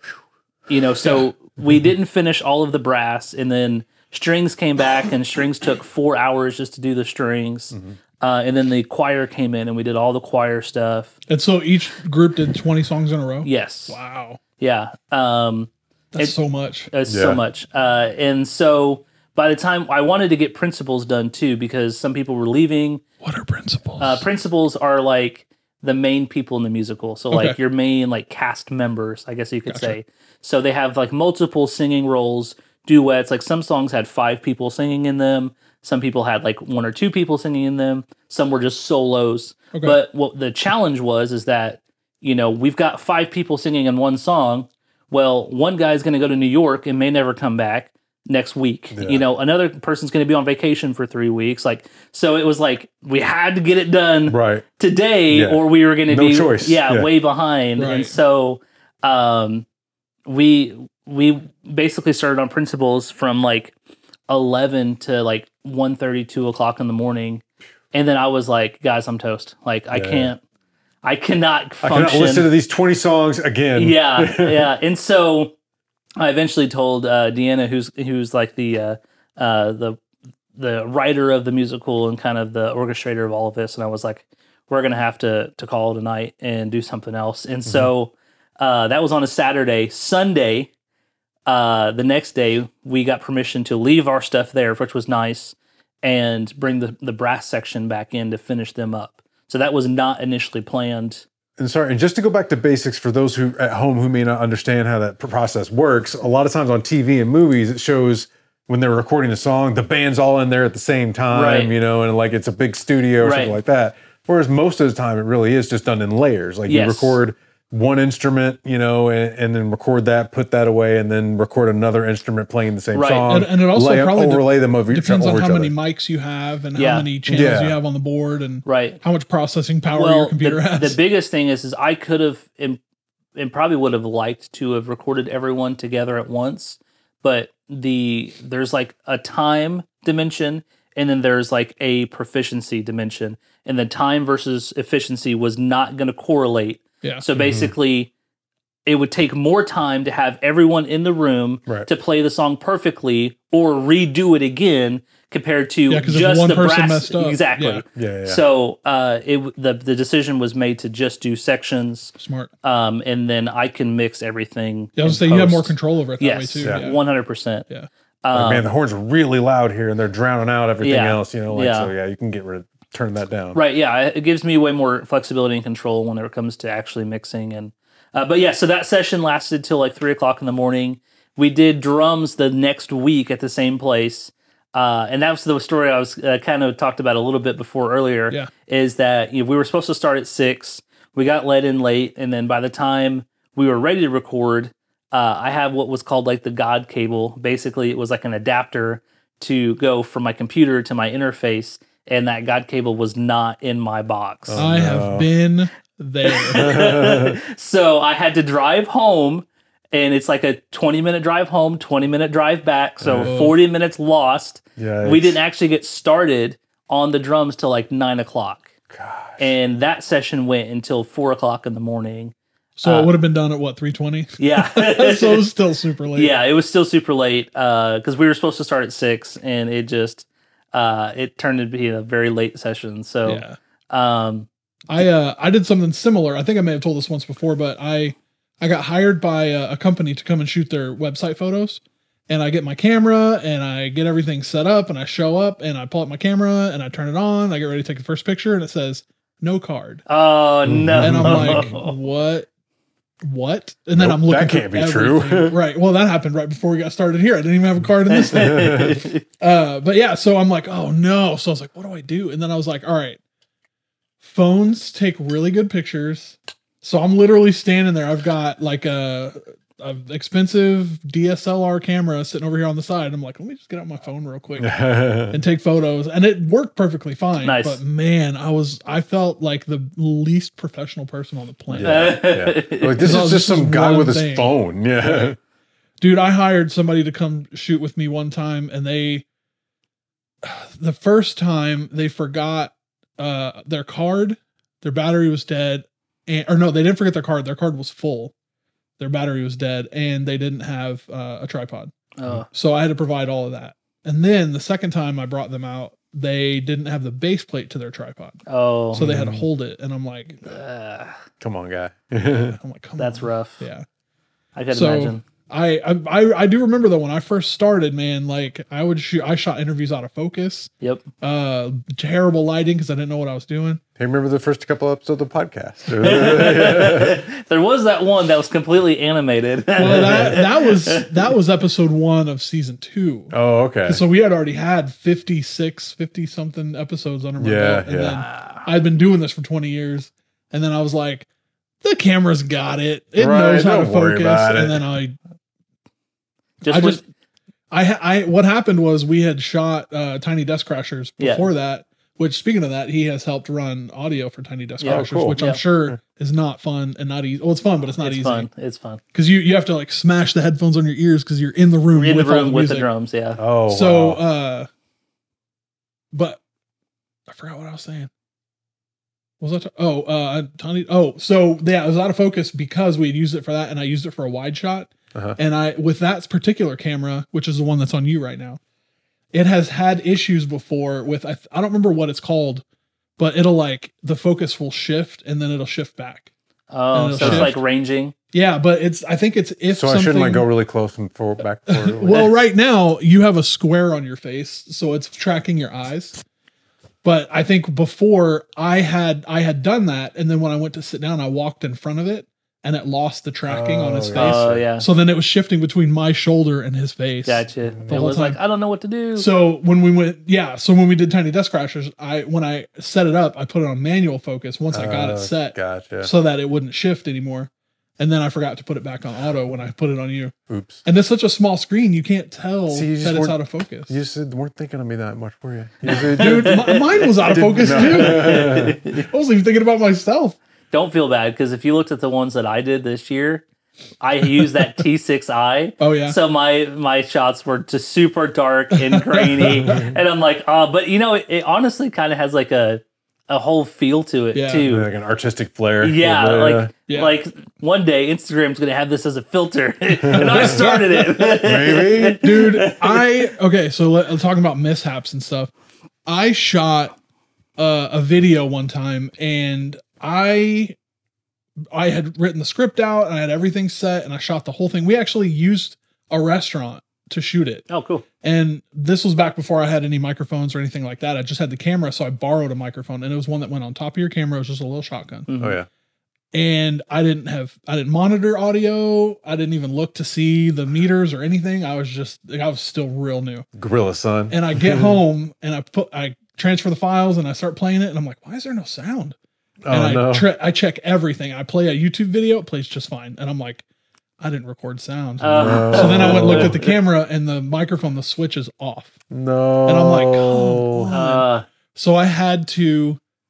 we didn't finish all of the brass, and then strings came back, and strings took 4 hours just to do the strings. Mm-hmm. And then the choir came in and we did all the choir stuff. And so each group did 20 songs in a row? Yes. Wow. Yeah. That's so much. It's so much. And so by the time I wanted to get principals done too, because some people were leaving. What are principals? Principals are like the main people in the musical. So like your main like cast members, I guess you could say. So they have like multiple singing roles, duets. Like some songs had 5 people singing in them. Some people had like 1 or 2 people singing in them. Some were just solos. Okay. But what the challenge is that, we've got 5 people singing in one song. Well, one guy's going to go to New York and may never come back next week. Yeah. Another person's going to be on vacation for 3 weeks. Like, so it was like we had to get it done today, or we were going to be choice. Way behind. Right. And so we basically started on principals from like 11 to like 1:30, 2 o'clock in the morning. And then I was like, guys, I'm toast. Like, I cannot function. I cannot listen to these 20 songs again. Yeah. And so I eventually told Deanna, who's like the writer of the musical and kind of the orchestrator of all of this. And I was like, we're going to have to call it a night and do something else. And so that was on a Saturday. Sunday, the next day, we got permission to leave our stuff there, which was nice, and bring the brass section back in to finish them up. So that was not initially planned. And just to go back to basics for those who at home who may not understand how that process works, a lot of times on TV and movies, it shows when they're recording a song, the band's all in there at the same time, and like it's a big studio or something like that. Whereas most of the time, it really is just done in layers. Like you record one instrument, and then record that, put that away, and then record another instrument playing the same song. And it also probably overlay them over depends on how many mics you have and how many channels you have on the board and how much processing power your computer has. The biggest thing is I could have and probably would have liked to have recorded everyone together at once, but there's like a time dimension and then there's like a proficiency dimension, and the time versus efficiency was not going to correlate. Yeah. So basically, it would take more time to have everyone in the room to play the song perfectly or redo it again compared to just the brass. Messed up. Exactly. Yeah. So the decision was made to just do sections. Smart. And then I can mix everything. Yeah, I was saying you have more control over it that way too. 100%. Yeah. Man, the horns are really loud here, and they're drowning out everything else. So you can turn that down. Right, yeah. It gives me way more flexibility and control when it comes to actually mixing. And so that session lasted till like 3 o'clock in the morning. We did drums the next week at the same place. And that was the story I was kind of talked about a little bit before earlier, is that we were supposed to start at 6. We got let in late, and then by the time we were ready to record, I have what was called like the God cable. Basically, it was like an adapter to go from my computer to my interface, and that God cable was not in my box. I have been there. So I had to drive home, and it's like a 20-minute drive home, 20-minute drive back. So 40 minutes lost. Yeah, we didn't actually get started on the drums till like 9 o'clock. Gosh. And that session went until 4 o'clock in the morning. So it would have been done at what, 3:20? Yeah. So it was still super late. Yeah, it was still super late because we were supposed to start at 6, and it just it turned into being a very late session. So yeah. I did something similar. I think I may have told this once before, but I got hired by a company to come and shoot their website photos. And I get my camera and I get everything set up and I show up and I pull up my camera and I turn it on. I get ready to take the first picture and it says no card. Oh no. And I'm like, what? And then I'm looking. That can't be true. Right. Well, that happened right before we got started here. I didn't even have a card in this thing. But yeah, so I'm like, oh no. So I was like, what do I do? And then I was like, all right, phones take really good pictures. So I'm literally standing there. I've got like a expensive DSLR camera sitting over here on the side. I'm like, let me just get out my phone real quick and take photos. And it worked perfectly fine. Nice. But man, I felt like the least professional person on the planet. Yeah. Like, this is just some guy with his phone. Yeah. Dude, I hired somebody to come shoot with me one time, and the first time they forgot their card, their battery was dead. Or no, they didn't forget their card. Their card was full. Their battery was dead, and they didn't have a tripod. So I had to provide all of that. And then the second time I brought them out, they didn't have the base plate to their tripod. Oh. So they had to hold it. And I'm like, come on, guy. I'm like, come That's on. rough. Yeah. I can imagine. I do remember though, when I first started, man, like I shot interviews out of focus. Yep. Terrible lighting because I didn't know what I was doing. Hey, remember the first couple episodes of the podcast? There was that one that was completely animated. Well, that was episode 1 of season 2. Oh, okay. So we had already had 50 something episodes under my belt. And then I'd been doing this for 20 years. And then I was like, the camera's got it. It knows how to focus. And then what happened was we had shot Tiny Desk Crashers before that, which, speaking of that, he has helped run audio for Tiny Desk Crashers, which I'm sure is not fun and not easy. Well, it's fun, but it's not easy. It's fun. Because you have to like smash the headphones on your ears because you're in the room with the drums, yeah. Oh, so, wow. But I forgot what I was saying. What was that? Tiny. Oh, so yeah, it was out of focus because we had used it for that, and I used it for a wide shot. And with that particular camera, which is the one that's on you right now, it has had issues before with, I don't remember what it's called, but it'll like, the focus will shift and then it'll shift back. Oh, so it's like ranging. Yeah, but I think it's if so I shouldn't like go really close and back forward. Well, right now you have a square on your face, so it's tracking your eyes. But I think before I had done that, and then when I went to sit down, I walked in front of it, and it lost the tracking on his face. Oh, yeah. So then it was shifting between my shoulder and his face. Gotcha. It was like, I don't know what to do. So when we when we did Tiny Desk Crashers, when I set it up, I put it on manual focus once I got it set. Gotcha. So that it wouldn't shift anymore. And then I forgot to put it back on auto when I put it on you. Oops. And it's such a small screen, you can't tell that it's out of focus. You just weren't thinking of me that much, were you? Dude, mine was out of focus too. I wasn't even thinking about myself. Don't feel bad, because if you looked at the ones that I did this year, I used that T6i. Oh yeah. So my shots were just super dark and grainy, and I'm like, but it honestly kind of has like a whole feel to it too, like an artistic flair. Yeah, like one day Instagram's gonna have this as a filter, and I started it. Maybe, dude. So talking about mishaps and stuff. I shot a video one time, and I had written the script out, and I had everything set, and I shot the whole thing. We actually used a restaurant to shoot it. Oh, cool. And this was back before I had any microphones or anything like that. I just had the camera, so I borrowed a microphone, and it was one that went on top of your camera. It was just a little shotgun. Mm-hmm. Oh yeah. And I didn't monitor audio. I didn't even look to see the meters or anything. I was still real new. Gorilla Son. And I get home and I transfer the files and I start playing it, and I'm like, why is there no sound? I check everything. I play a YouTube video, it plays just fine. And I'm like, I didn't record sound. So then I went and looked at the camera, and the microphone, the switch is off. No. And I'm like, come on. So I had to,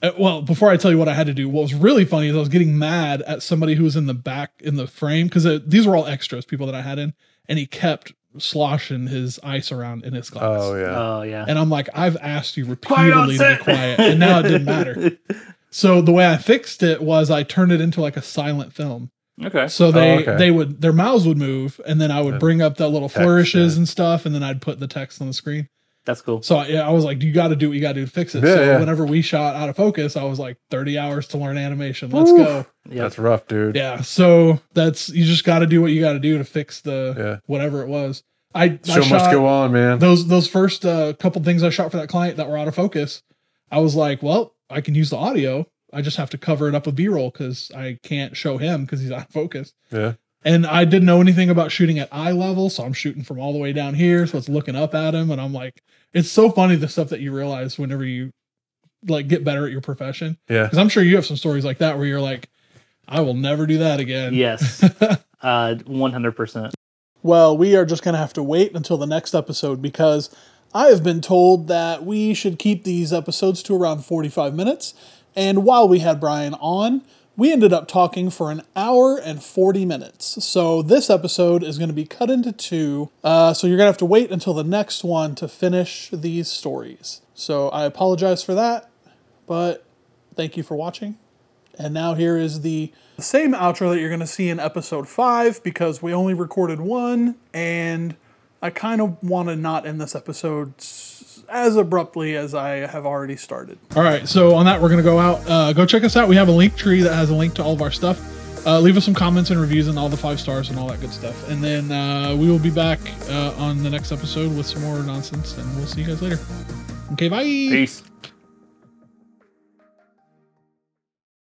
Well, before I tell you what I had to do, what was really funny is I was getting mad at somebody who was in the back in the frame, because these were all extras, people that I had in, and he kept sloshing his ice around in his glass. Oh yeah. And I'm like, I've asked you repeatedly to be quiet, and now it didn't matter. So the way I fixed it was I turned it into like a silent film. Okay. So they would, their mouths would move, and then I would bring up the little flourishes and stuff, and then I'd put the text on the screen. That's cool. So I was like, you got to do what you got to do to fix it. So whenever we shot Out of Focus, I was like, 30 hours to learn animation. Let's go. Yeah. That's rough, dude. Yeah. So you just got to do what you got to do to fix the whatever it was. Show must go on, man. Those first couple things I shot for that client that were out of focus, I was like, well, I can use the audio. I just have to cover it up with B-roll because I can't show him because he's out of focus. Yeah. And I didn't know anything about shooting at eye level, so I'm shooting from all the way down here, so it's looking up at him, and I'm like, it's so funny the stuff that you realize whenever you like get better at your profession. Yeah. Because I'm sure you have some stories like that where you're like, I will never do that again. Yes. 100%. Well, we are just going to have to wait until the next episode, because I have been told that we should keep these episodes to around 45 minutes. And while we had Brian on, we ended up talking for an hour and 40 minutes. So this episode is going to be cut into two. So you're going to have to wait until the next one to finish these stories. So I apologize for that, but thank you for watching. And now here is the same outro that you're going to see in episode 5, because we only recorded one, and I kind of want to not end this episode as abruptly as I have already started. All right, so on that, we're going to go out. Go check us out. We have a link tree that has a link to all of our stuff. Leave us some comments and reviews and all the 5 stars and all that good stuff. And then we will be back on the next episode with some more nonsense, and we'll see you guys later. Okay, bye. Peace.